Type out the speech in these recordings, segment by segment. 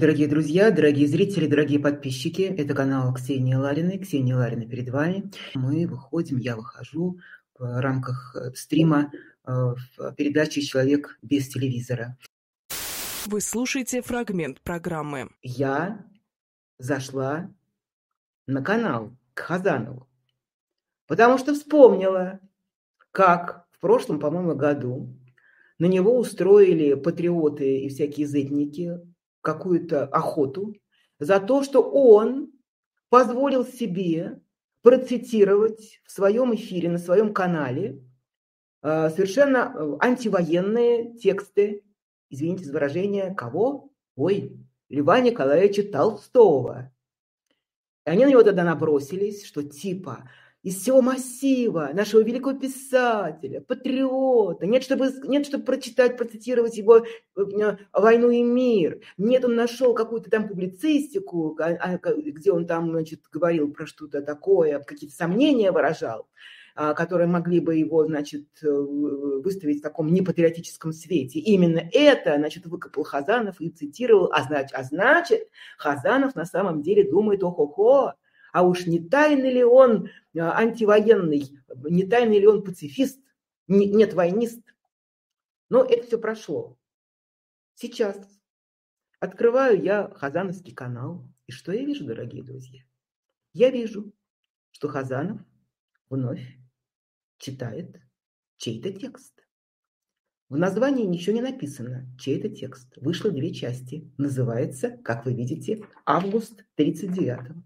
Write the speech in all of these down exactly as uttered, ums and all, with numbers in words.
дорогие друзья, дорогие зрители, дорогие подписчики. Это канал Ксении Лариной. Ксения Ларина перед вами. Мы выходим, я выхожу в рамках стрима в передаче «Человек без телевизора». Вы слушаете фрагмент программы. Я зашла на канал к Хазанову, потому что вспомнила, как в прошлом, по-моему, году на него устроили патриоты и всякие зетники какую-то охоту за то, что он позволил себе процитировать в своем эфире, на своем канале совершенно антивоенные тексты, извините за выражение, кого? Ой, Льва Николаевича Толстого. И они на него тогда набросились, что типа из всего массива нашего великого писателя, патриота, нет, чтобы, нет, чтобы прочитать, процитировать его «Войну и мир», нет, он нашел какую-то там публицистику, где он там, значит, говорил про что-то такое, какие-то сомнения выражал, которые могли бы его, значит, выставить в таком непатриотическом свете. Именно это, значит, выкопал Хазанов и цитировал, а значит, а значит Хазанов на самом деле думает, о-хо-хо, а уж не тайный ли он антивоенный, не тайный ли он пацифист, не, нет, войнист. Но это все прошло. Сейчас открываю я Хазановский канал, и что я вижу, дорогие друзья? Я вижу, что Хазанов вновь читает чей-то текст. В названии ничего не написано, чей-то текст. Вышло две части. Называется, как вы видите, «Август тридцать девятого».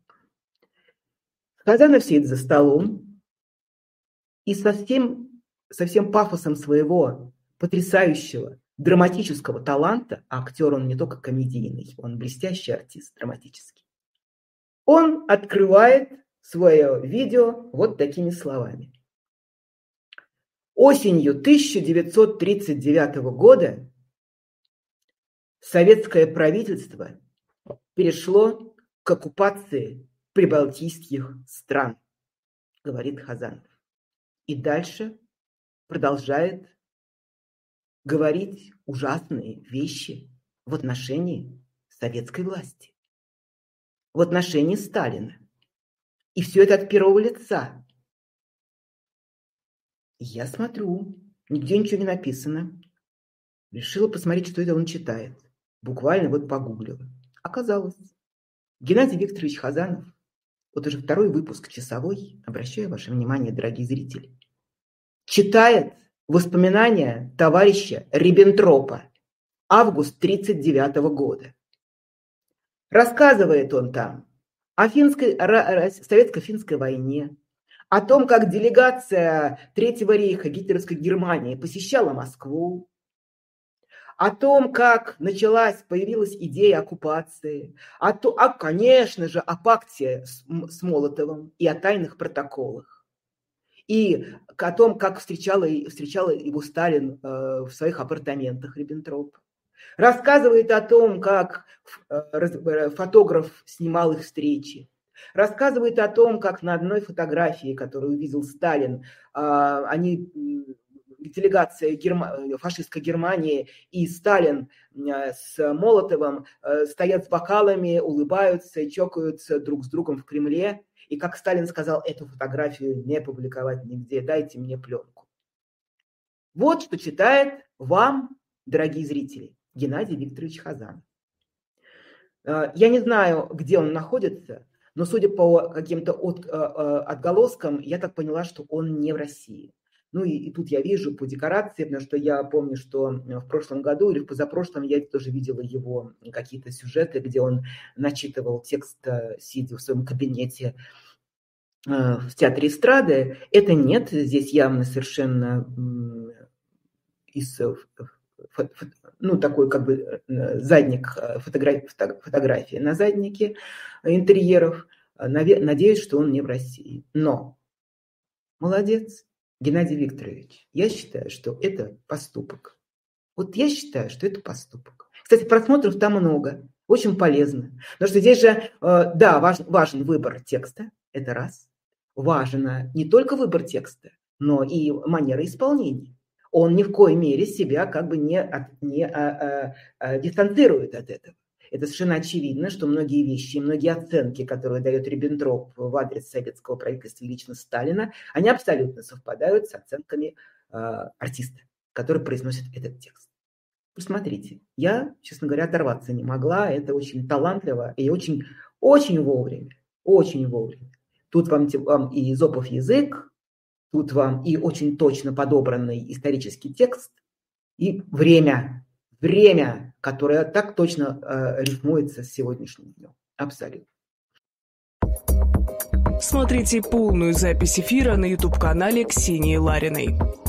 Хазанов сидит за столом и со всем, со всем пафосом своего потрясающего драматического таланта, а актер он не только комедийный, он блестящий артист драматический, он открывает свое видео вот такими словами. Осенью тысяча девятьсот тридцать девятого года советское правительство перешло к оккупации прибалтийских стран, говорит Хазанов. И дальше продолжает говорить ужасные вещи в отношении советской власти, в отношении Сталина. И все это от первого лица. Я смотрю, нигде ничего не написано. Решила посмотреть, что это он читает. Буквально вот погуглила. Оказалось, Геннадий Викторович Хазанов, вот уже второй выпуск «Часовой», обращаю ваше внимание, дорогие зрители, читает воспоминания товарища Риббентропа, август тридцать девятого года. Рассказывает он там о финской, советско-финской войне, о том, как делегация Третьего рейха гитлеровской Германии посещала Москву, о том, как началась, появилась идея оккупации, о то, а, конечно же, о пакте с, с Молотовым и о тайных протоколах, и о том, как встречала, встречала его Сталин э, в своих апартаментах Риббентроп. Рассказывает о том, как э, фотограф снимал их встречи. Рассказывает о том, как на одной фотографии, которую увидел Сталин, э, они... делегация Герма... фашистской Германии и Сталин с Молотовым стоят с бокалами, улыбаются и чокаются друг с другом в Кремле. И как Сталин сказал, эту фотографию не публиковать нигде, дайте мне пленку. Вот что читает вам, дорогие зрители, Геннадий Викторович Хазанов. Я не знаю, где он находится, но судя по каким-то от, отголоскам, я так поняла, что он не в России. Ну и, и тут я вижу по декорации, потому что я помню, что в прошлом году или в позапрошлом я тоже видела его какие-то сюжеты, где он начитывал текст, сидя в своем кабинете в театре эстрады. Это нет, здесь явно совершенно из, ну, такой как бы задник фотографии, фотографии на заднике интерьеров. Надеюсь, что он не в России. Но молодец. Геннадий Викторович, я считаю, что это поступок. Вот я считаю, что это поступок. Кстати, просмотров там много, очень полезно. Потому что здесь же, да, важен, важен выбор текста, это раз. Важен не только выбор текста, но и манера исполнения. Он ни в коей мере себя как бы не, не а, а, а, дистанцирует от этого. Это совершенно очевидно, что многие вещи, многие оценки, которые дает Риббентроп в адрес советского правительства и лично Сталина, они абсолютно совпадают с оценками э, артиста, который произносит этот текст. Посмотрите, я, честно говоря, оторваться не могла. Это очень талантливо и очень, очень вовремя. Очень вовремя. Тут вам, вам и Эзопов язык, тут вам и очень точно подобранный исторический текст, и время, время, которое так точно э, рифмуется с сегодняшним днем. Абсолютно. Смотрите полную запись эфира на ютуб-канале Ксении Лариной.